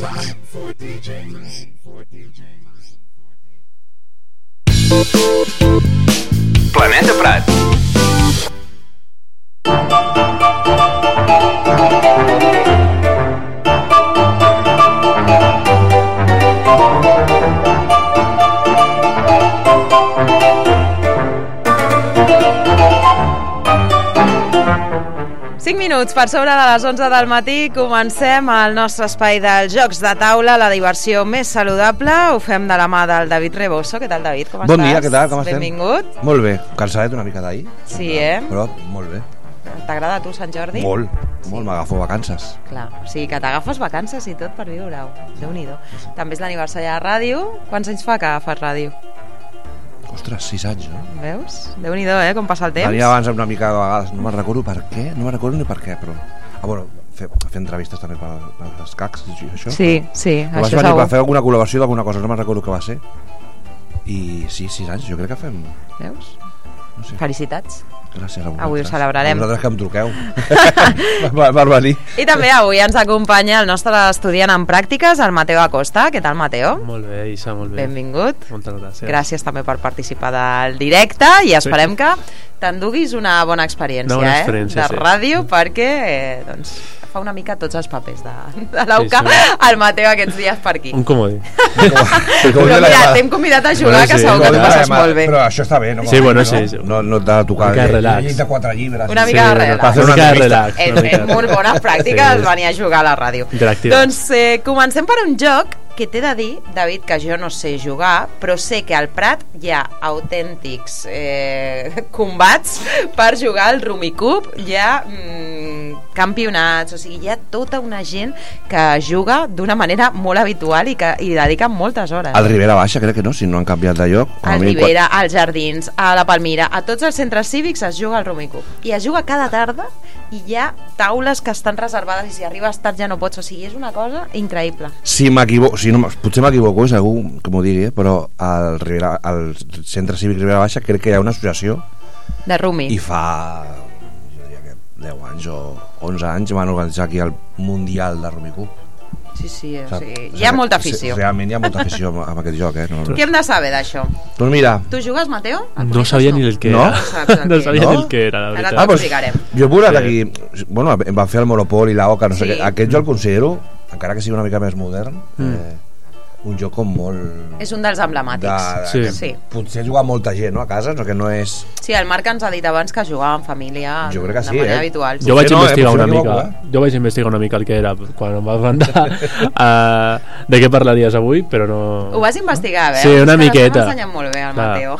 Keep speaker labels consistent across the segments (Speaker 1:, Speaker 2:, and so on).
Speaker 1: Planeta Prat.
Speaker 2: Per sobre de les 11 del matí comencem el nostre espai dels jocs de taula, la diversió més saludable. Ho fem de la mà del David Reboso. Què tal, David? Com estàs?
Speaker 3: Bon dia, què tal? Com estem?
Speaker 2: Benvingut.
Speaker 3: Molt bé, cansadet una mica d'ahir.
Speaker 2: Sí,
Speaker 3: Però molt bé.
Speaker 2: T'agrada a tu Sant Jordi?
Speaker 3: Molt, m'agafo vacances.
Speaker 2: Clar, o sigui que t'agafes vacances i tot per viure-ho. Déu-n'hi-do. També és l'aniversari de ràdio. Quants anys fa que fas ràdio?
Speaker 3: Ostres, 6 anys, no?
Speaker 2: Veus? Déu-n'hi-do, com passa el temps.
Speaker 3: Venia abans una mica de vegades, no me'n recordo per què, no me'n recordo ni per què, però... bueno, fer entrevistes també per les CACs i això.
Speaker 2: Sí,
Speaker 3: però
Speaker 2: això
Speaker 3: segur.
Speaker 2: segur.
Speaker 3: Va fer alguna col·laboració d'alguna cosa, no me'n recordo què va ser. I sí, 6 anys, jo crec que fem...
Speaker 2: Veus?
Speaker 3: No sé.
Speaker 2: Felicitats.
Speaker 3: Gràcies a vosaltres.
Speaker 2: Avui ho celebrarem.
Speaker 3: A vosaltres que em truqueu per venir.
Speaker 2: I també avui ens acompanya el nostre estudiant en pràctiques, el Mateo Acosta. Què tal, Mateo?
Speaker 4: Molt bé, Isa, molt bé.
Speaker 2: Benvingut.
Speaker 4: Moltes gràcies.
Speaker 2: Gràcies també per participar del directe i esperem que t'enduguis una bona experiència, de ràdio, perquè doncs, fa una mica tots els papers de l'AUCA, el Mateo aquests dies per aquí.
Speaker 4: Un comodí.
Speaker 2: Però mira, t'hem convidat a jugar, que segur que t'ho passes molt bé.
Speaker 3: Però això està bé, no?
Speaker 4: Sí, bueno, sí.
Speaker 3: No et ha de tocar
Speaker 4: de
Speaker 3: 4 llibres.
Speaker 2: Una mica de relax.
Speaker 4: Una mica de relax.
Speaker 2: És molt bones pràctiques venir a jugar a la ràdio. Doncs comencem per un joc que t'he de dir, David, que jo no sé jugar, però sé que al Prat hi ha autèntics combats per jugar al Rummikub, hi ha campionats, o sigui, hi ha tota una gent que juga d'una manera molt habitual i que hi dedica moltes hores.
Speaker 3: Al Ribera Baixa, crec que no, si no han canviat de lloc.
Speaker 2: Al Ribera, als Jardins, a la Palmira, a tots els centres cívics es juga al Rummikub. I es juga cada tarda i hi ha taules que estan reservades i si arribes tard ja no pots, o sigui, és una cosa increïble.
Speaker 3: Si m'equivoco, potser m'equivoco, és algú que m'ho digui, però al centre cívic Ribera Baixa crec que hi ha una associació
Speaker 2: de Rumi
Speaker 3: i fa, jo diria que 10 anys o 11 anys van organitzar aquí el Mundial de Rummikub.
Speaker 2: Sí, o sigui, hi ha molta afició.
Speaker 3: Realment hi ha molta afició amb aquest joc, No.
Speaker 2: Què hem de saber d'això?
Speaker 3: Doncs mira...
Speaker 2: Tu jugues, Mateo?
Speaker 4: No sabia ni el que era. No sabia ni el que era, la veritat.
Speaker 2: Ara t'ho explicarem.
Speaker 3: Jo he posat aquí... Bueno, em va fer el Monopoli, la Oca, no sé què. Aquest jo el considero, encara que sigui una mica més modern, un joc com molt...
Speaker 2: És un dels emblemàtics.
Speaker 3: Sí. Potser juga molta gent, no?, a casa, que no és...
Speaker 2: Sí, el Marc ens ha dit abans que jugava en família de manera habitual.
Speaker 4: Jo vaig investigar una mica. Jo vaig investigar una mica el que era quan em vas mandar de què parlaries avui, però no...
Speaker 2: Ho vas investigar,
Speaker 4: Sí, una miqueta.
Speaker 2: M'ha ensenyat molt bé el Mateo.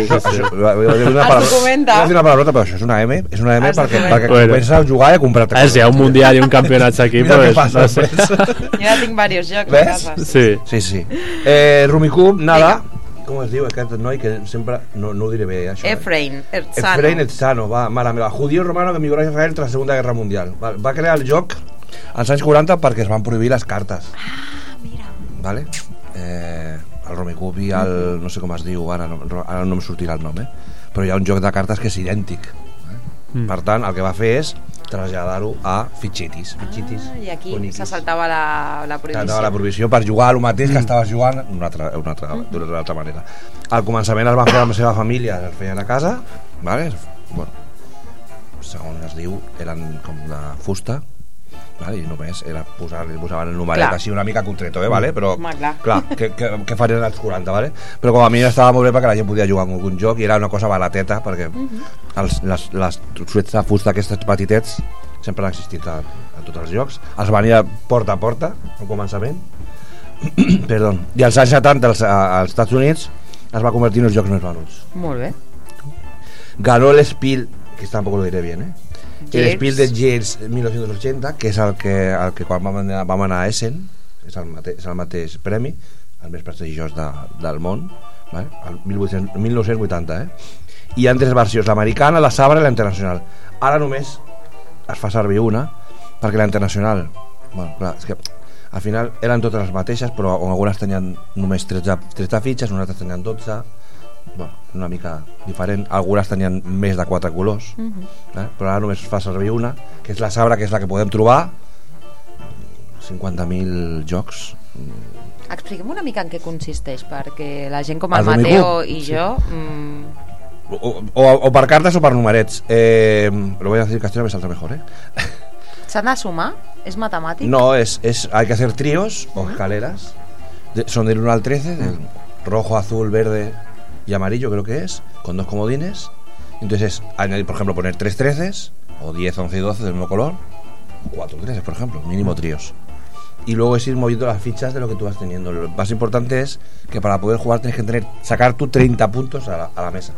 Speaker 3: Es documenta. Una palabrota, però això és una M, perquè comences a jugar i a comprar-te
Speaker 4: coses. Si hi ha un mundial i un campionat aquí,
Speaker 3: mira què passa.
Speaker 2: Jo ja tinc diversos jocs a casa.
Speaker 3: Sí. Rummikub, nada. Com es diu aquest noi que sempre... No ho diré bé, això.
Speaker 2: Efraín Etzano.
Speaker 3: Va, mare meva. Judío romano que emigró a Israel tras la Segunda Guerra Mundial. Va crear el joc als anys 40 perquè es van prohibir les cartes.
Speaker 2: Mira.
Speaker 3: Vale? El Rummikub i el... no sé com es diu, ara no em sortirà el nom, però hi ha un joc de cartes que és idèntic. Per tant, el que va fer és traslladar-ho a fitxitis.
Speaker 2: I aquí se saltava la prohibició.
Speaker 3: Saltava la prohibició per jugar al mateix que estaves jugant d'una altra manera. Al començament es van fer amb la seva família, es feien a casa, vale? Bueno, segons es diu, eren com de fusta, vale? I només era posaven el numeret així una mica cutreto, vale? Però clar, que farien els 40, vale? Però com a mi estava molt bé perquè la gent podia jugar amb algun joc i era una cosa barateta perquè les truets de fusta aquests petitets sempre han existit a tots els jocs, els venia porta a porta al començament perdó, i als anys 70 als Estats Units es va convertir en els jocs més venuts.
Speaker 2: Molt bé.
Speaker 3: Ganó el Spiel, que tampoc lo diré bien, el Spiel de Jets 1980, que és el que quan vam anar a Essen és el mateix premi, el més prestigiós del món, vale? El 1980, i hi ha 3 versions, l'americana, la Sabra i la internacional. Ara només es fa servir una perquè la internacional, bueno, clar, és que al final eren totes les mateixes, però algunes tenien només 13 fitxes, unes altres tenien 12, bueno, una mica diferent, algunes tenien més de 4 colors, però ara només es fa servir una, que és la Sabra, que és la que podem trobar 50.000 jocs.
Speaker 2: Expliquem una mica en què consisteix, perquè la gent com el Mateo i jo...
Speaker 3: O per cartes o per numerets. Lo voy a decir castellano, me salta mejor,
Speaker 2: ¿S'han de sumar? ¿Es matemático?
Speaker 3: No, hay que hacer tríos o escaleras. Son del 1 al 13, del rojo, azul, verde y amarillo creo que es, con 2 comodines. Entonces añadir, por ejemplo, poner 3 13s, o 10, 11 y 12 del mismo color, o 4 13, por ejemplo, mínimo tríos. Y luego es ir moviendo las fichas de lo que tú vas teniendo. Lo más importante es que para poder jugar tienes que sacar tú 30 puntos a la mesa.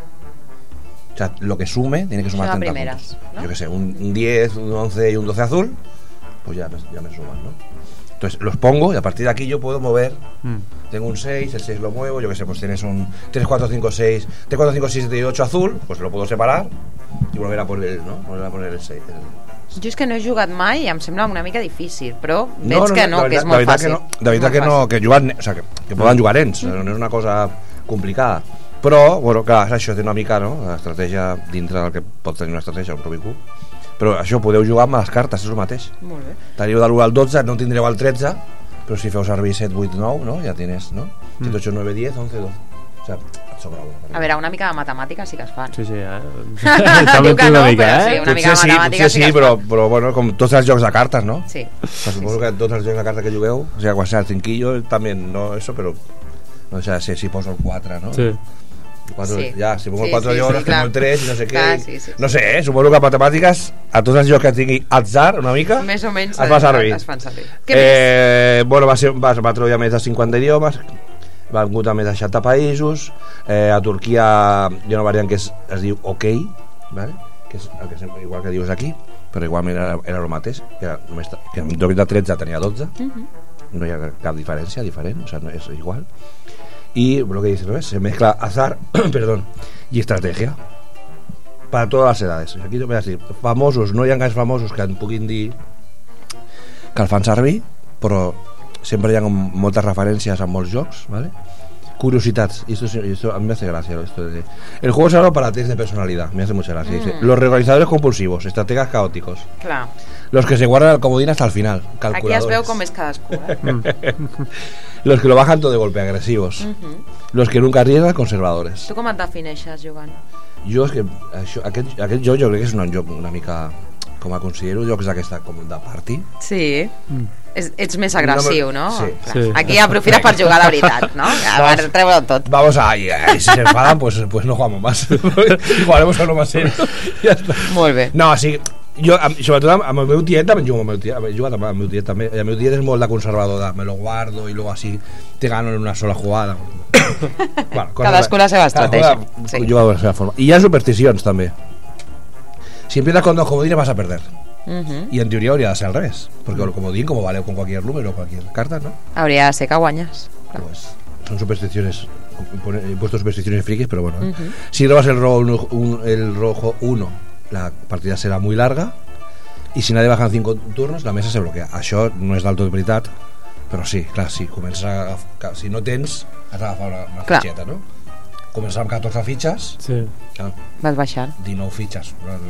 Speaker 3: O sea, lo que sume tiene que sumar 30 puntos, ¿no? Yo que sé, un 10, un 11 y un 12 azul, pues ya me suman, ¿no? Entonces los pongo y a partir de aquí yo puedo mover. Tengo un 6, el 6 lo muevo, yo que sé, pues tienes un 3, 4, 5, 6, 3, 4, 5, 6, 7 y 8 azul, pues lo puedo separar y volver a poner, ¿no? Volver a poner el 6.
Speaker 2: Jo és que no he jugat mai i em sembla una mica difícil, però veig que no, que és molt fàcil.
Speaker 3: De veritat que no, que juguen, o sea, que poden jugar nens, no és una cosa complicada. Però, bueno, clar, això té una mica, no? L'estratègia dintre del que pot tenir una estratègia, un Rubik Cube. Però això podeu jugar amb les cartes, és el mateix.
Speaker 2: Molt bé.
Speaker 3: Teniu de l'1 al 12, no tindreu el 13, però si feu servir 7, 8, 9, no? Ja tienes, no? 7, 8, 9, 10, 11, 12. O sea, et sobra una.
Speaker 2: A veure, una mica de matemàtiques sí que es fan.
Speaker 4: Sí,
Speaker 2: Diu que no, però sí, una mica de matemàtiques sí que es fan.
Speaker 3: Però bueno, com tots els jocs de cartes, no?
Speaker 2: Sí.
Speaker 3: Suposo que tots els jocs de cartes que jugueu, o sea, quan sea el cinquillo, también, no eso, pero no o sea, si poso el 4, ¿no?
Speaker 4: Sí.
Speaker 3: 4,
Speaker 2: sí.
Speaker 3: Ja, si pongo el 4 yo, tengo el 3 i no sé què.
Speaker 2: Sí.
Speaker 3: No sé, suposo que a matemàtiques, a tots els jocs que tingui atzar, una mica,
Speaker 2: més o menys
Speaker 3: es fa servir.
Speaker 2: Què més?
Speaker 3: Bueno, va trobar més de 50 idiomes, va hagut a més de 60 països. A Turquia hi ha una variant que es diu OK, ¿vale? Que és el que sempre, igual que dius aquí, però igualment era el mateix, que en lloc de 13 tenia 12. No hi ha cap diferència diferent, o sea, no és igual. Y lo que dice, ¿no? Se mezcla azar perdón, y estrategia para todas las edades. Aquí te voy a decir, famosos, no hi ha gaires famosos que en puguin dir que el fan servir, però sempre hi ha moltes referències a molts jocs, ¿vale? Curiosidades, y esto a mí me hace gracia, esto de, el juego es algo para test de personalidad, me hace mucha gracia. Dice, los reorganizadores compulsivos, estrategas caóticos.
Speaker 2: Clar.
Speaker 3: Los que se guardan el comodín hasta el final,
Speaker 2: calculadores. Aquí es veu com és cadascú,
Speaker 3: Los que lo bajan todo de golpe, agresivos. Los que nunca arriesgan, conservadores.
Speaker 2: Tu com et defineixes jugant?
Speaker 3: Jo és que aquest joc jo crec que és un joc una mica, com a considero jocs d'aquesta com de party.
Speaker 2: Sí. Ets més agressiu, no?
Speaker 3: Sí.
Speaker 2: Aquí aprofites per jugar de veritat, no? Per treure tot.
Speaker 3: Vamos y si se enfadan pues no jugamos más. Jugaremos a uno más serio. Ja està.
Speaker 2: Molt bé.
Speaker 3: No, sí, jo, sobretot amb el meu tiet també jugo amb el tiet, he jugat amb el meu tiet també, i el meu tiet és molt de conservador, me lo guardo y luego así te gano en una sola jugada. Bueno,
Speaker 2: cadascú la seva estratègia.
Speaker 3: Sí. Juga de la seva forma. I hi ha supersticions també. Si empiezas con 2 comodines vas a perder. Y en teoría habría de ser al revés, porque el comodín como vale con cualquier número o cualquier carta, ¿no?
Speaker 2: Habría de ser que guanyes.
Speaker 3: Pues son supersticiones, he puesto supersticiones frikis, pero bueno. Si robas el rojo 1, la partida será muy larga, y si nadie baja en 5 turnos, la mesa se bloquea. Això no és del tot veritat, però sí, clar, si no tens, has d'agafar una fitxeta, no? Començar amb 14 fitxes,
Speaker 2: sí. Vas baixant
Speaker 3: 19 fitxes,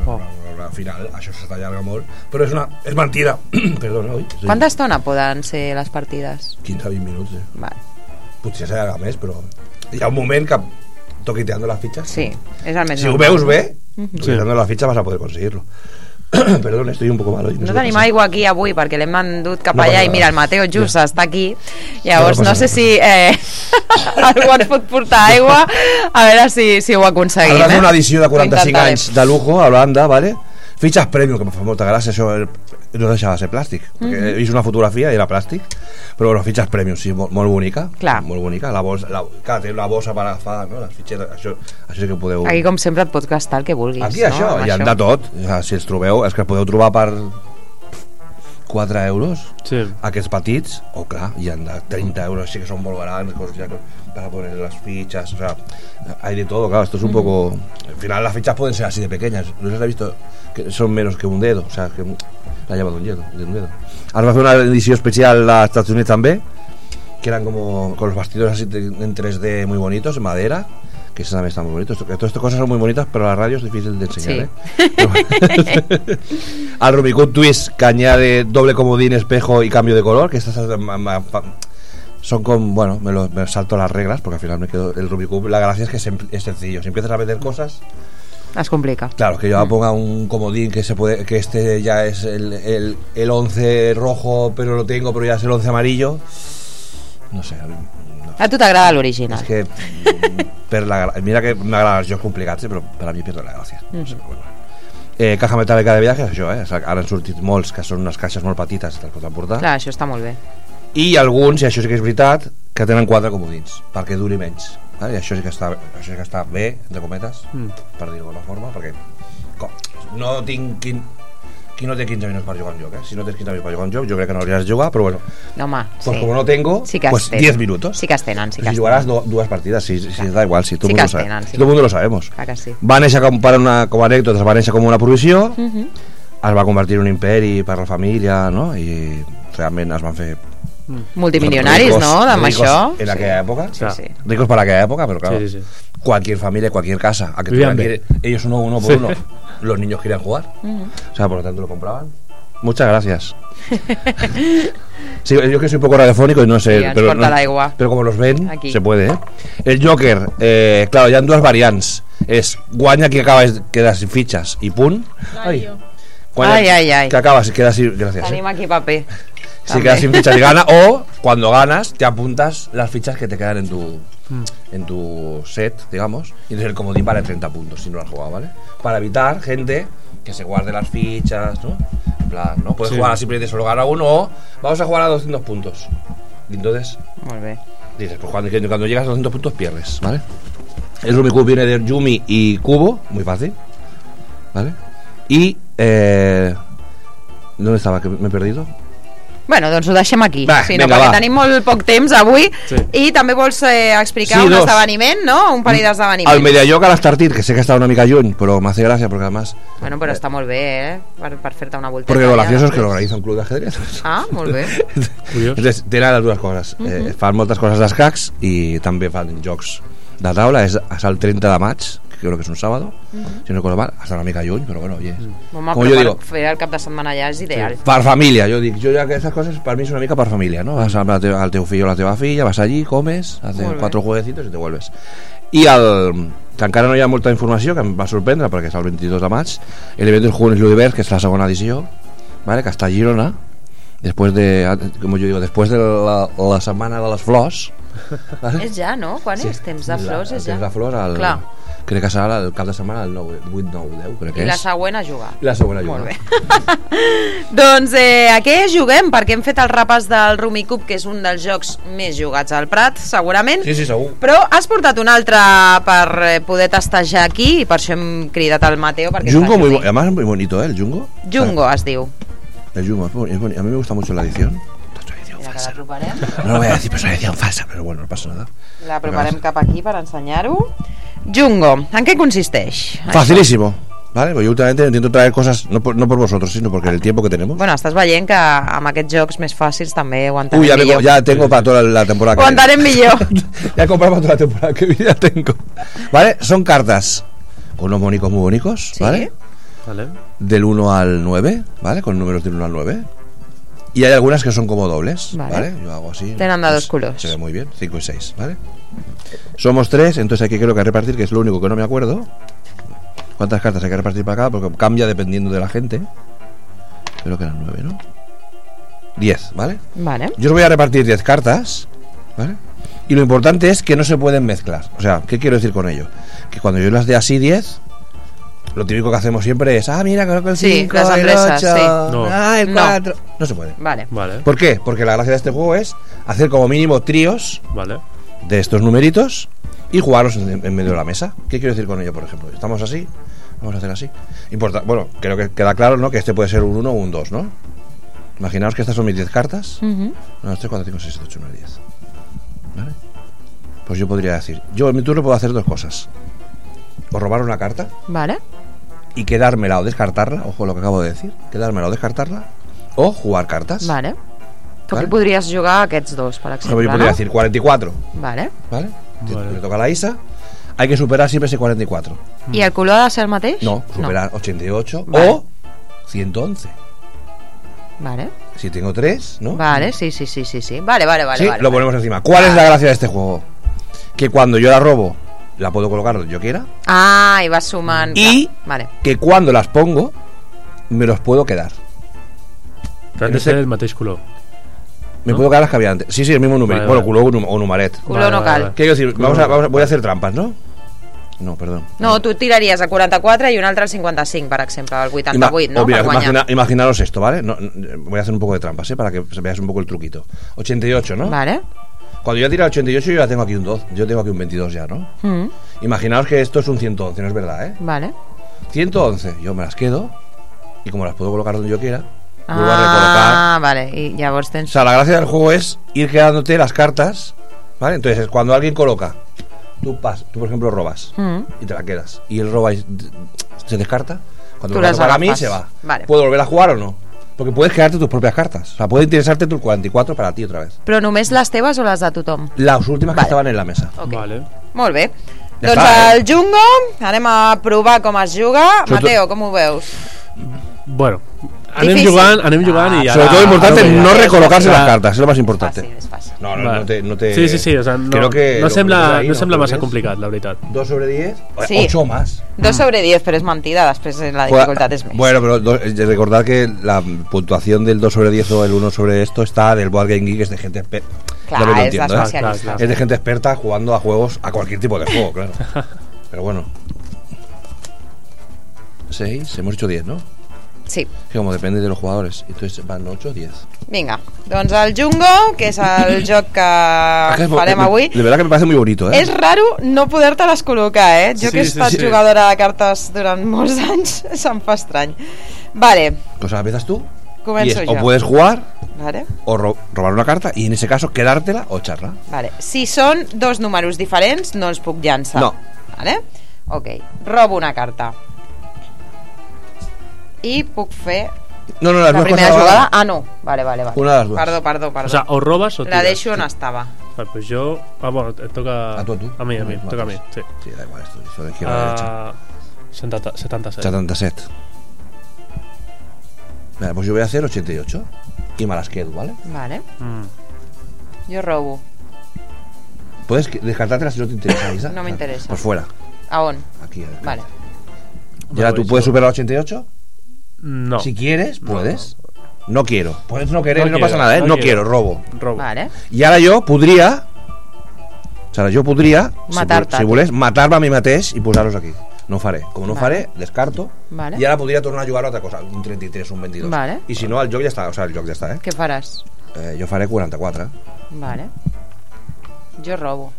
Speaker 3: al final això s'allarga molt, però és mentida. Perdona, oi?
Speaker 2: Quanta estona poden ser les partides?
Speaker 3: 15-20 minuts,
Speaker 2: vale.
Speaker 3: Potser s'allarga més, però hi ha un moment que toquiteando las fichas,
Speaker 2: sí, és el més
Speaker 3: si ho veus bé, toquiteando las fichas vas a poder conseguirlo. Perdón, estoy un poco malo.
Speaker 2: No tenim aigua aquí avui perquè l'hem endut cap allà i mira, el Mateo just està aquí, llavors no sé si algú ens pot portar aigua, a veure si ho aconseguim.
Speaker 3: Habrá una edició de 45 anys de lujo a Holanda, ¿vale? Fitxes premium, que em fa molta gràcia, això no deixava de ser plàstic, perquè he vist una fotografia i era plàstic, però bueno, fitxes premium, sí, molt bonica. Clar. Molt bonica, clar, té la bossa per agafar, no? Les fitxetes, això sí que podeu...
Speaker 2: Aquí, com sempre, et pots gastar el que vulguis.
Speaker 3: Aquí, no? Això, hi ha de tot, si els trobeu, és que podeu trobar per 4 euros, sí. Aquests petits, o clar, hi ha de 30 euros, sí que són molt grans, para poner las fichas, o sea, hay de todo, claro, esto es un poco... Al final las fichas pueden ser así de pequeñas, no se ha visto que son menos que un dedo, o sea, que la lleva de un dedo. Ahora va a hacer una edición especial a Estados Unidos también, que eran como con los bastidores así en 3D muy bonitos, en madera, que eso también está muy bonito. Todas estas cosas son muy bonitas, pero la radio es difícil de enseñar, Al Rummikub Twist, que añade doble comodín, espejo y cambio de color, que estas son con, bueno, me salto las reglas, porque al final me quedo el Rummikub. La gracia es que es sencillo. Si empiezas a meter cosas,
Speaker 2: es complica.
Speaker 3: Claro, que yo ponga un comodín que este ya es el 11 rojo, pero lo tengo, pero ya es el 11 amarillo. No sé.
Speaker 2: A tu t'agrada l'original.
Speaker 3: És que mira que m'agraden els jocs complicats, però per a mi perdo la gràcia. No sé, bueno. Caja metàl·lica de viatge, això, ara han sortit molts que són unes caixes molt petites, te'ls pots emportar.
Speaker 2: Clar, això està molt bé.
Speaker 3: I alguns, i això sí que és veritat, que tenen 4 comodins, perquè duri menys. I això sí que està bé, entre cometes, per dir-ho d'alguna forma, perquè no tinc... Qui no té 15 minuts per jugar un joc, Si no tens 15 minuts per jugar un joc, jo crec que no hauries de jugar, però bueno.
Speaker 2: No, home,
Speaker 3: pues como no tengo,
Speaker 2: sí que
Speaker 3: pues 10 minutos.
Speaker 2: Sí que es tenen, sí que
Speaker 3: si jugaràs dues partides, si da igual, si todo el
Speaker 2: mundo
Speaker 3: mundo lo sabemos.
Speaker 2: Clar que sí.
Speaker 3: Va néixer com a anècdota, va néixer com una provisió, es va convertir en un imperi per la família, no? I realment es van fer
Speaker 2: multimillonaris, ¿no? Amb això.
Speaker 3: En aquella època.
Speaker 2: Sí.
Speaker 3: Ricos para aquella época, pero claro.
Speaker 4: Sí.
Speaker 3: Cualquier familia, cualquier casa, a que ellos uno por uno, los niños querían jugar. O sea, por lo tanto lo compraban. Muchas gracias. Sí, yo que soy un poco radiofónico y no sé,
Speaker 2: sí,
Speaker 3: pero como los ven,
Speaker 2: aquí
Speaker 3: se puede, El Joker, claro, hi ha dues variants. És guanya qui acaba queda sin fichas y punt.
Speaker 2: Ai.
Speaker 3: Que acabas y quedas sin... Gracias.
Speaker 2: Tenim aquí paper.
Speaker 3: Si quedas sin fichas y gana, o cuando ganas te apuntas las fichas que te quedan en tu set, digamos, y entonces el comodín vale 30 puntos si no lo has jugado, ¿vale? Para evitar gente que se guarde las fichas, ¿no? En plan, no puedes jugar simplemente solo gana uno, o vamos a jugar a 200 puntos. Y entonces,
Speaker 2: molt bé.
Speaker 3: Dices, pues cuando llegas a 200 puntos pierdes, ¿vale? El Rummikub viene de Yumi y Cubo, muy fácil, ¿vale? Y ¿dónde estaba? Que me he perdido.
Speaker 2: Bueno, doncs ho deixem aquí,
Speaker 3: vinga,
Speaker 2: perquè tenim molt poc temps avui, i també vols explicar un esdeveniment, ¿no? Un parell d'esdeveniments.
Speaker 3: El Mediajoc a l'Estartit, que sé que està una mica lluny, però m'hace gracia porque además...
Speaker 2: Bueno, però està molt bé, per fer-te una volteta.
Speaker 3: Porque lo gracioso es que lo organiza un club de ajedrez.
Speaker 2: Ah, molt bé.
Speaker 3: Entonces, tenen les dues coses. Fan moltes coses d'escacs i també fan jocs de taula. És el 30 de maig, que creo que es un sábado, si no recuerdo mal, hasta una mica lluny, però bueno, oye,
Speaker 2: como yo digo, fer el cap de setmana ja és ideal.
Speaker 3: Per família, jo dic, jo ja que aquestes coses per mi és una mica per família, no? Vas al teu fill o la teva filla, vas allí, comes, haces 4 jueguecitos i te vuelves. I que encara no hi ha molta informació, que em va sorprendre perquè és el 22 de maig, l'event del Jugunis Ludivert, que és la segona edició, ¿vale? Que està a Girona, después de, como yo digo, después de la setmana de les flors, ¿vale?
Speaker 2: És ja, no? Quan és? Temps de flors és ja.
Speaker 3: Temps de flors,
Speaker 2: clar.
Speaker 3: Crec que serà el cap de setmana el 8, 9, 10, crec que és.
Speaker 2: I la següent a jugar.
Speaker 3: I la següent a jugar.
Speaker 2: Molt bé. Doncs a què juguem? Perquè hem fet el repàs del Rummikub, que és un dels jocs més jugats al Prat, segurament.
Speaker 3: Sí, segur.
Speaker 2: Però has portat un altre per poder testejar aquí, i per això hem cridat el Mateo.
Speaker 3: Jungo, además es muy bonito, el Jungo.
Speaker 2: Jungo es diu.
Speaker 3: El Jungo, es bonito. A mí me gusta mucho la edición.
Speaker 2: Falsa.
Speaker 3: No lo voy a decir, pero es una edición falsa, pero bueno, no pasa nada.
Speaker 2: La preparem cap aquí per ensenyar-ho. Jungo, ¿en qué consisteix?
Speaker 3: Facilísimo, ¿vale? Pues yo últimamente intento traer cosas, no por vosotros, sino porque el tiempo que tenemos.
Speaker 2: Bueno, estàs veient que amb aquests jocs més fàcils també ho entenem millor.
Speaker 3: Ya tengo para toda la temporada que
Speaker 2: viene. Ho entenem millor.
Speaker 3: Ya he comprado para toda la temporada que viene, ya tengo. ¿Vale? Son cartas con unos monicos muy bonitos, ¿vale?
Speaker 4: Vale.
Speaker 3: Del 1 al 9, ¿vale? Con números del 1 al 9. Y hay algunas que son como dobles, ¿vale? Yo hago así.
Speaker 2: Tenen de dos colors.
Speaker 3: Se ve muy bien, 5 y 6, ¿vale? Somos 3, entonces hay que creo que repartir, que es lo único que no me acuerdo. ¿Cuántas cartas hay que repartir para acá? Porque cambia dependiendo de la gente. Creo que eran 9, ¿no? 10, ¿vale?
Speaker 2: Vale.
Speaker 3: Yo os voy a repartir 10 cartas, ¿vale? Y lo importante es que no se pueden mezclar. O sea, ¿qué quiero decir con ello? Que cuando yo las dé así 10... Lo típico que hacemos siempre es, mira, creo que el 5,
Speaker 2: las empresas,
Speaker 3: el 8,
Speaker 2: sí.
Speaker 3: El 4... No se puede.
Speaker 2: Vale.
Speaker 3: ¿Por qué? Porque la gracia de este juego es hacer como mínimo tríos de estos numeritos y jugarlos en medio de la mesa. ¿Qué quiero decir con ello, por ejemplo? Estamos así, vamos a hacer así. Bueno, creo que queda claro, ¿no? Que este puede ser un 1 o un 2, ¿no? Imaginaos que estas son mis 10 cartas. 1, 2, 3, 4, 5, 6, 7, 8, 9, 10. ¿Vale? Pues yo podría decir, yo en mi turno puedo hacer dos cosas. O robar una carta.
Speaker 2: Vale.
Speaker 3: Y quedármela o descartarla, ojo lo que acabo de decir, quedármela o descartarla, o jugar cartas.
Speaker 2: Vale. Tu aquí podries jugar aquests dos, per exemple,
Speaker 3: yo podría decir 44.
Speaker 2: Vale.
Speaker 3: Le toca a la Isa. hay que superar siempre ese 44.
Speaker 2: ¿Y el color ha de ser el mateix?
Speaker 3: No, superar 88
Speaker 2: vale.
Speaker 3: o 111.
Speaker 2: Vale.
Speaker 3: Si tengo 3, ¿no?
Speaker 2: Vale, sí. Vale.
Speaker 3: Sí,
Speaker 2: vale,
Speaker 3: lo ponemos encima. ¿Cuál es la gracia de este juego? Que cuando yo la robo, la puedo colocar donde yo quiera.
Speaker 2: Ah, y vas sumant.
Speaker 3: Y
Speaker 2: vale.
Speaker 3: que cuando las pongo, me los puedo quedar.
Speaker 4: Que han de ser el mateix color.
Speaker 3: Me puedo quedar las que había antes. Sí, el mismo número.
Speaker 4: Vale,
Speaker 3: bueno,
Speaker 4: vale.
Speaker 3: culo o numeret.
Speaker 2: Color no cal.
Speaker 3: ¿Qué quiero decir? Voy a hacer trampas, ¿no? No, perdón.
Speaker 2: No, tu tiraries a 44 i un altre al 55, per exemple, al 88, ¿no?
Speaker 3: Mira,
Speaker 2: Per guanyar.
Speaker 3: imaginaros esto, ¿vale? Voy a hacer un poco de trampas, para que veáis un poco el truquito. 88, ¿no?
Speaker 2: Vale.
Speaker 3: Cuando yo tiro el 88, yo ya tengo aquí un 2. Yo tengo aquí un 22 ya, ¿no? Imaginaos que esto es un 111, no es verdad, ¿eh?
Speaker 2: Vale.
Speaker 3: 111, yo me las quedo. Y como las puedo colocar donde yo quiera, vuelvo a recolocar.
Speaker 2: Ah, vale. Y llavors
Speaker 3: O
Speaker 2: tens...
Speaker 3: sea, la gracia del juego es ir quedándote las cartas, ¿vale? Entonces, cuando alguien coloca, tú por ejemplo, robas y te la quedas. Y él roba y se descarta. Cuando me la toca a mí, se va.
Speaker 2: Vale.
Speaker 3: ¿Puedo volver a jugar o no? Porque puedes quedarte tus propias cartas. O sea, puede interesarte tu 44 para ti otra vez.
Speaker 2: Però només les teves o les de tothom?
Speaker 3: Las últimas que estaban en la mesa.
Speaker 2: Okay.
Speaker 4: Vale.
Speaker 2: Molt bé.
Speaker 3: Ja
Speaker 2: Doncs
Speaker 3: està,
Speaker 2: el Jungo, anem a provar com es juga. Mateo, com ho veus?
Speaker 4: Bueno, anem
Speaker 2: Difícil.
Speaker 4: jugant i ara...
Speaker 3: Sobre todo importante
Speaker 4: ara
Speaker 3: no recolocarse
Speaker 4: Clar.
Speaker 3: las cartas, es lo más importante.
Speaker 2: Fàcil, és fàcil.
Speaker 3: No,
Speaker 4: Vale.
Speaker 3: no te...
Speaker 4: Sí, o sea, no,
Speaker 3: Creo que
Speaker 4: no
Speaker 3: lo
Speaker 4: sembla,
Speaker 3: que ahí,
Speaker 4: no sembla
Speaker 3: Creo
Speaker 4: massa
Speaker 3: que es
Speaker 4: complicat, la veritat.
Speaker 3: 2 sobre 10,
Speaker 2: Sí.
Speaker 3: 8 más.
Speaker 2: 2 sobre 10, però és mentida, després la dificultat és més.
Speaker 3: Bueno, pero recordad que la puntuación del 2 sobre 10 o el 1 sobre esto está del Board Game Geek, es de gente experta.
Speaker 2: Clar,
Speaker 3: Lo
Speaker 2: és
Speaker 3: entiendo,
Speaker 2: d'especialista.
Speaker 3: Es de gente experta jugando a juegos, a cualquier tipo de juego, claro. Pero bueno. 6, hemos hecho 10, ¿no?
Speaker 2: Sí.
Speaker 3: Que como depende de los jugadores. Entonces van 8 o 10.
Speaker 2: Vinga, doncs el Jungo, que és el joc que farem avui.
Speaker 3: De verdad que me parece muy bonito, ¿eh?
Speaker 2: És raro no poder-te-les col·locar, eh? Jo
Speaker 4: Sí,
Speaker 2: que he estat
Speaker 4: sí.
Speaker 2: jugadora de cartes durant molts anys, se'm fa estrany. Vale,
Speaker 3: Pues empiezas tú.
Speaker 2: començo
Speaker 3: O
Speaker 2: jo.
Speaker 3: puedes jugar
Speaker 2: Vale.
Speaker 3: o robar una carta y en ese caso quedártela o echarla.
Speaker 2: Vale. Si són dos números diferents, no els puc llançar.
Speaker 3: No.
Speaker 2: Vale? Ok. Robo una carta. I puc fer
Speaker 3: No, las
Speaker 2: la
Speaker 3: dos
Speaker 2: primera
Speaker 3: cosas a la
Speaker 2: jugada.
Speaker 3: vez.
Speaker 2: Ah, no. Vale.
Speaker 3: Una de las dos.
Speaker 2: Perdó.
Speaker 4: O sea, o robas o tiras.
Speaker 2: La deixo on estava.
Speaker 4: Vale, pues yo... Ah, bueno, te toca...
Speaker 3: A tu.
Speaker 4: A mí,
Speaker 3: Vale,
Speaker 4: toca a mí, sí.
Speaker 3: Sí, da igual esto. Eso de izquierda a derecha.
Speaker 4: 77.
Speaker 3: 77. Vale, pues yo voy a hacer 88 y me las quedo, ¿vale?
Speaker 2: Vale.
Speaker 4: Mm.
Speaker 2: Jo robo.
Speaker 3: Puedes descartártelas si no te interesa, Isa.
Speaker 2: No me interesa.
Speaker 3: Pues fuera.
Speaker 2: A on?
Speaker 3: Aquí.
Speaker 2: Vale.
Speaker 3: Y ahora tú puedes superar 88.
Speaker 4: No.
Speaker 3: Si quieres, puedes. No quiero. Puedes no querer, no
Speaker 4: quiero,
Speaker 3: pasa nada, ¿eh?
Speaker 4: no
Speaker 3: No
Speaker 4: quiero.
Speaker 3: quiero, robo.
Speaker 4: Robo.
Speaker 2: Vale.
Speaker 3: I ara jo podria... O sigui, jo podria,
Speaker 2: Matar-te.
Speaker 3: si volés, matar-me a mi mateix i posar-los aquí. No ho faré. Com no ho
Speaker 2: Vale.
Speaker 3: faré, descarto.
Speaker 2: Vale.
Speaker 3: I ara podria tornar a jugar a altra cosa. Un 33, un 22.
Speaker 2: Vale.
Speaker 3: I si no, el joc ja està. O sigui, el joc ja està,
Speaker 2: Què faràs?
Speaker 3: Jo faré 44.
Speaker 2: Vale. Jo robo.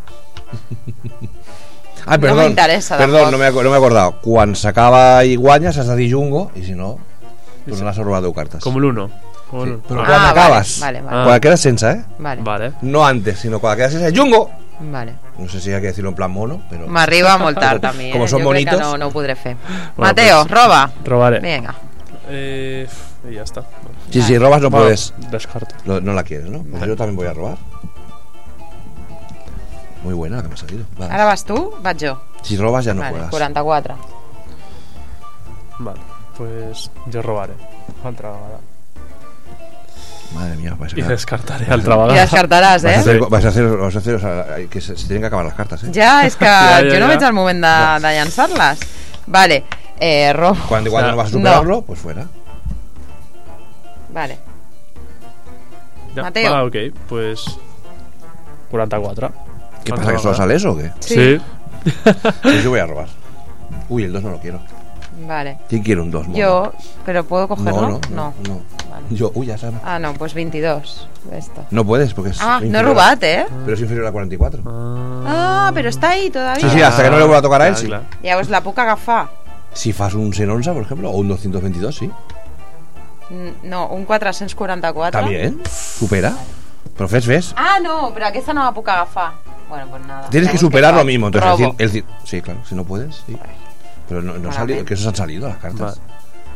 Speaker 3: Ah, perdón.
Speaker 2: No m'interessa,
Speaker 3: Perdón,
Speaker 2: tampoc.
Speaker 3: no m'he acordat. Quan s'acaba i guanyes has de dir Jungo i si no, tornaràs a robar 10 cartes.
Speaker 4: Como el 1. Como
Speaker 3: Sí,
Speaker 4: el 1.
Speaker 3: però
Speaker 2: Ah,
Speaker 3: quan
Speaker 2: vale,
Speaker 3: acabes,
Speaker 2: vale.
Speaker 3: quan quedes sense,
Speaker 2: Vale.
Speaker 4: Vale.
Speaker 3: no antes, sino cuando quedas sense, ¡Jungo!
Speaker 2: Vale.
Speaker 3: No sé si hay que decirlo en plan mono, pero...
Speaker 2: M'arriba molt tard, a mi,
Speaker 3: Como son
Speaker 2: jo crec que
Speaker 3: bonitos.
Speaker 2: no ho podré fer.
Speaker 4: Bueno,
Speaker 2: Mateo,
Speaker 4: pues,
Speaker 2: roba.
Speaker 4: Robaré.
Speaker 2: Venga.
Speaker 4: Y ya está.
Speaker 3: Si robas no
Speaker 4: Bueno,
Speaker 3: puedes...
Speaker 4: descarto.
Speaker 3: No la quieres, ¿no? Pues yo también voy a robar. Muy buena la que me ha salido. Vale.
Speaker 2: Ara vas tu, vaig jo.
Speaker 3: Si robas ya no
Speaker 2: Vale,
Speaker 3: juegas.
Speaker 2: 44.
Speaker 4: Vale, pues yo robaré. Altra vegada.
Speaker 3: Madre mía, vais a
Speaker 4: Y
Speaker 3: quedar...
Speaker 4: descartaré altra
Speaker 2: I
Speaker 4: vegada.
Speaker 2: descartaràs,
Speaker 3: Vais a
Speaker 2: eh?
Speaker 3: hacer, o sea, que se tienen que acabar las cartas, ¿eh?
Speaker 2: Ja, és que
Speaker 4: Ja,
Speaker 2: jo no
Speaker 4: ja.
Speaker 2: veig el moment de llançar-les. Vale, robo.
Speaker 3: Cuando igual
Speaker 4: O sea,
Speaker 3: no vas a superarlo, pues fuera.
Speaker 2: Vale.
Speaker 4: Ya,
Speaker 2: Mateo.
Speaker 4: va, ok, pues 44.
Speaker 3: ¿Qué
Speaker 4: Altra
Speaker 3: pasa, que solo
Speaker 4: vegada.
Speaker 3: sale eso o qué?
Speaker 4: Sí.
Speaker 3: Pues yo voy a robar. Uy, el 2 no lo quiero.
Speaker 2: Vale.
Speaker 3: ¿Quién quiere un 2?
Speaker 2: Yo, ¿pero puedo cogerlo?
Speaker 3: No.
Speaker 2: Vale.
Speaker 3: Yo, uy, ya sabes.
Speaker 2: Ah, no, pues 22. Esto.
Speaker 3: No puedes porque es
Speaker 2: Ah, no he
Speaker 3: inferior
Speaker 2: robat, eh?
Speaker 3: Pero es inferior a 44.
Speaker 2: Ah, però està ahí todavía.
Speaker 3: Sí, sí, hasta que no le vuelva a tocar a él, sí.
Speaker 4: Clar.
Speaker 2: Llavors la puc agafar?
Speaker 3: Si fas un 111, por ejemplo, o un 222, sí.
Speaker 2: No, un 444.
Speaker 3: También, supera. Pero ves.
Speaker 2: Ah, no, però aquesta no la puc agafar. Bueno, pues nada.
Speaker 3: Tienes que
Speaker 2: Llavors,
Speaker 3: superar
Speaker 2: què
Speaker 3: lo
Speaker 2: faig?
Speaker 3: mismo. Entonces,
Speaker 2: Robo.
Speaker 3: sí, claro, si no puedes, sí. Pero no
Speaker 2: Malament.
Speaker 3: salido, que esos han salido las cartas.
Speaker 4: Vale.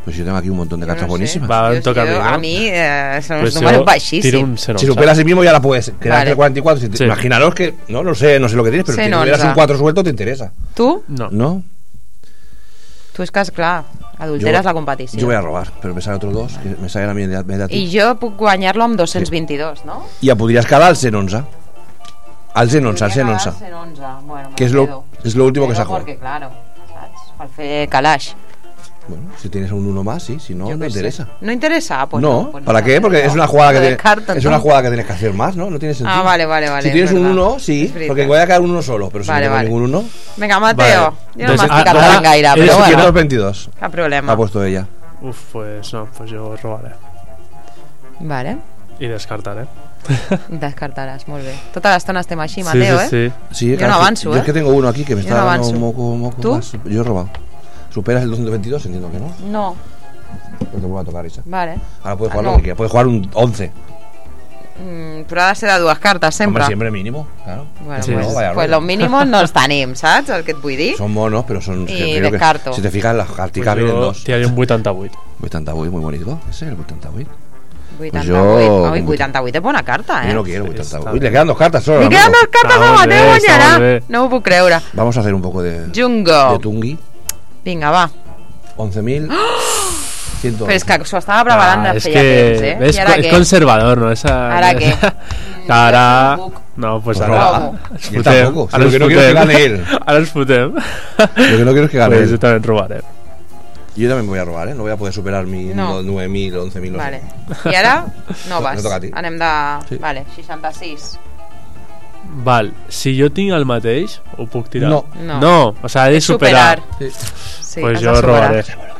Speaker 3: Pues yo tengo aquí un montón de cartas buenísimas.
Speaker 4: Va, toca a mí, ¿no?
Speaker 2: A mí son los números baixísimos.
Speaker 4: Tiro un C11.
Speaker 3: Si superas el mismo ya la puedes quedar entre 44. Sí. Imaginaros que, no sé lo que tienes, pero si tuvieras un 4 suelto te interesa.
Speaker 2: ¿Tú?
Speaker 3: No.
Speaker 2: Tu és que, esclar, adulteres la competició.
Speaker 3: Jo voy a robar, però me salen otros dos, que me salen a mi de ti.
Speaker 2: I jo puc guanyar-lo amb 222, no?
Speaker 3: I ja podries quedar al 111. Al 111.
Speaker 2: Bueno,
Speaker 3: que es lo último que se ha jugado.
Speaker 2: Porque, claro, ¿sabes? Al fer calaix.
Speaker 3: Bueno, si tienes un 1 más, sí, si no, no interesa.
Speaker 2: ¿No interesa? Pues
Speaker 3: no,
Speaker 2: pues
Speaker 3: ¿para qué? Porque es una jugada que tienes que hacer más, ¿no? No tiene sentido.
Speaker 2: Ah, vale.
Speaker 3: Si tienes un 1, sí, porque voy a quedar un 1 solo, pero si no tengo ningún 1...
Speaker 2: Venga, Mateo, yo no m'estic
Speaker 3: gaire,
Speaker 2: però bueno.
Speaker 3: 222.
Speaker 2: Cap problema.
Speaker 3: Ha puesto ella.
Speaker 4: Uf, pues no, pues yo robaré.
Speaker 2: Vale.
Speaker 4: I descartaré.
Speaker 2: Descartaràs, molt bé. Tota l'estona estem així, Mateo,
Speaker 3: Sí,
Speaker 2: yo no avanzo,
Speaker 3: Yo es que tengo uno aquí que me está dando moco
Speaker 2: ¿Tú?
Speaker 3: más. Yo he robado. ¿Superas el 222? Entiendo que no.
Speaker 2: No.
Speaker 3: Pues te vuelvo a tocar esa.
Speaker 2: Vale.
Speaker 3: Ahora puedes jugar lo que quieras. Puedes jugar un 11.
Speaker 2: Però ha de ser de dues cartes, sempre.
Speaker 3: Hombre, siempre mínimo, claro.
Speaker 2: Bueno, sí, pues los mínimos no els tenim, saps? El que et vull dir.
Speaker 3: Son monos, pero son...
Speaker 2: I descarto.
Speaker 3: Si te fijas, las carticas
Speaker 4: pues
Speaker 3: vienen dos.
Speaker 4: Tiraría un 88.
Speaker 3: 88, muy bonito. Ese es el 88.
Speaker 2: 88. Pues 88 es bona carta,
Speaker 3: Yo no quiero 88. Le quedan dos cartas solo.
Speaker 2: Me quedan dos cartas a Mateo guanyarà. No m'ho puc creure.
Speaker 3: Vamos a hacer un poco de...
Speaker 2: Jungo.
Speaker 3: De Tungi.
Speaker 2: Vinga, va.
Speaker 3: 11.000.
Speaker 2: Però és que s'ho estava preparant de feia temps,
Speaker 4: ¿Ves? És conservador, ¿no?
Speaker 2: ¿Ahora qué?
Speaker 4: Ara... No, pues ahora...
Speaker 3: Yo tampoco. Lo que no quiero es que gane él.
Speaker 4: Ahora nos putem.
Speaker 3: Lo que no quiero es que gane él.
Speaker 4: Yo también robaré.
Speaker 3: Yo también voy a robar, No voy a poder superar mi 9.000 o 11.000.
Speaker 2: Vale. I ara no vas.
Speaker 3: No toca a ti.
Speaker 2: Anem de... Vale, 66.
Speaker 4: Val, si jo tinc el mateix, ho puc tirar?
Speaker 2: No.
Speaker 4: O sea, he de superar.
Speaker 2: Sí,
Speaker 4: pues jo robaré.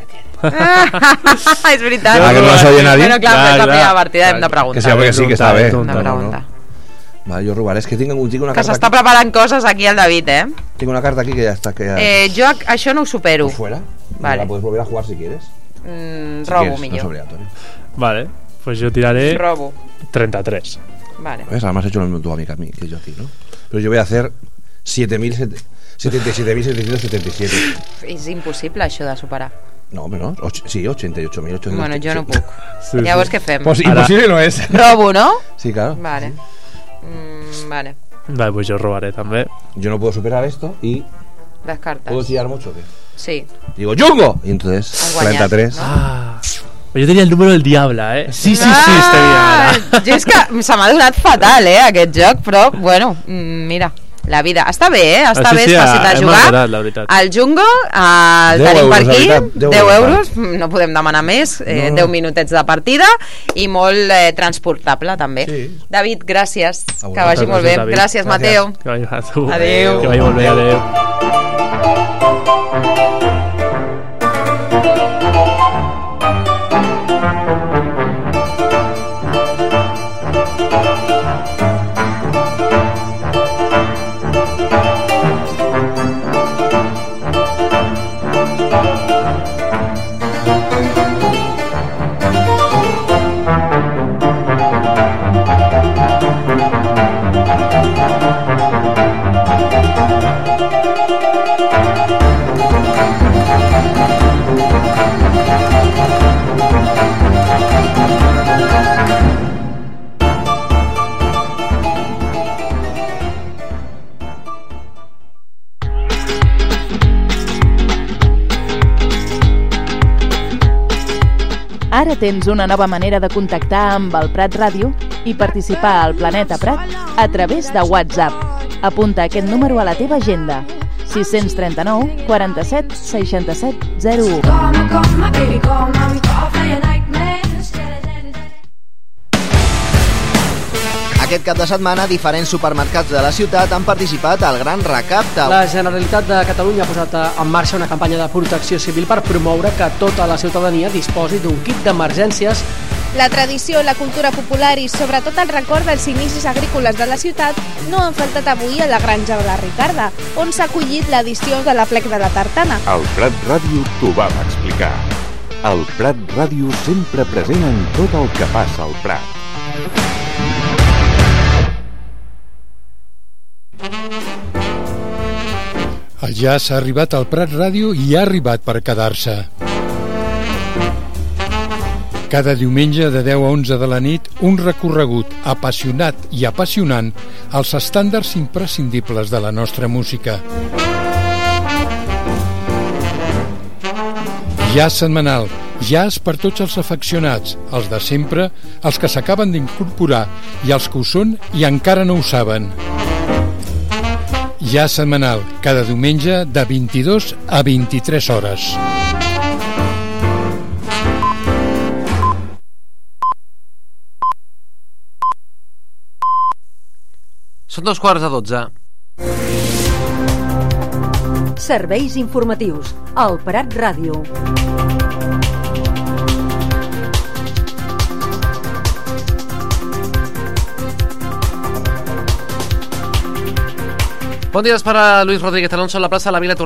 Speaker 2: És veritat.
Speaker 3: Que no s'oye nadie.
Speaker 2: Bueno, clar, és la primera partida, hem de preguntar.
Speaker 3: Que sí, que sí, que està bé.
Speaker 2: Hem de preguntar.
Speaker 3: Vale, jo robaré. És que tinc una carta...
Speaker 2: Que s'està preparant coses aquí el David,
Speaker 3: Tinc una carta aquí que ja està...
Speaker 2: Jo això no ho supero.
Speaker 3: Pues fuera.
Speaker 2: Vale.
Speaker 3: La puedes volver a jugar si quieres.
Speaker 2: Robo, millor.
Speaker 3: No es obligatorio.
Speaker 4: Vale, pues yo tiraré...
Speaker 2: Robo.
Speaker 4: 33.
Speaker 2: Vale.
Speaker 3: ¿Ves? Además has hecho lo mismo tú a mí que yo a ti, ¿no? Pero yo voy a hacer 77.777.
Speaker 2: És impossible això de superar.
Speaker 3: No, hombre, no. Sí, 88.000.
Speaker 2: Bueno, jo no puc. Llavors què fem?
Speaker 3: Pues imposible no es.
Speaker 2: Robo, ¿no?
Speaker 3: Sí, claro.
Speaker 2: Vale. Vale.
Speaker 4: Vale, pues yo robaré también.
Speaker 3: Yo no puedo superar esto y...
Speaker 2: Descartas.
Speaker 3: ¿Puedo chillar mucho o qué?
Speaker 2: Sí.
Speaker 3: Digo, ¡Jungo! Y entonces, 43.
Speaker 2: ¿no?
Speaker 4: Yo tenía el número del Diabla, Sí, estaria.
Speaker 2: Jo és que se m'ha donat fatal, aquest joc, però, bueno, mira, la vida. Està bé, està bé, és fàcil de jugar. El Jungo, el tenim per aquí, 10 euros, no podem demanar més, 10 minutets de partida, i molt transportable, també. David, gràcies, que vagi molt bé. Gràcies, Mateo. Adéu.
Speaker 4: Que vagi molt bé, adéu.
Speaker 1: Ara tens una nova manera de contactar amb el Prat Ràdio i participar al Planeta Prat a través de WhatsApp. Apunta aquest número a la teva agenda: 639 47 67 01.
Speaker 5: Aquest cap de setmana, diferents supermercats de la ciutat han participat al Gran Recapte.
Speaker 6: La Generalitat de Catalunya ha posat en marxa una campanya de protecció civil per promoure que tota la ciutadania disposi d'un kit d'emergències.
Speaker 7: La tradició, la cultura popular i sobretot el record dels inicis agrícoles de la ciutat no han faltat avui a la Granja de la Ricarda, on s'ha acollit l'edició de la Plec de la Tartana.
Speaker 8: El Prat Ràdio t'ho vam explicar. El Prat Ràdio sempre present en tot el que passa al Prat.
Speaker 9: El jazz ha arribat al Prat Ràdio i ha arribat per quedar-se. Cada diumenge de 10 a 11 de la nit, un recorregut apassionat i apassionant als estàndards imprescindibles de la nostra música. Jazz setmanal, jazz per tots els afeccionats, els de sempre, els que s'acaben d'incorporar i els que ho són i encara no ho saben. Jazz setmanal, cada diumenge de 22 a 23 hores.
Speaker 6: Són 12:15.
Speaker 10: Serveis informatius al Prat Ràdio.
Speaker 6: Bon dia, es para Luis Rodríguez Alonso a la plaça de la Vila Torrent.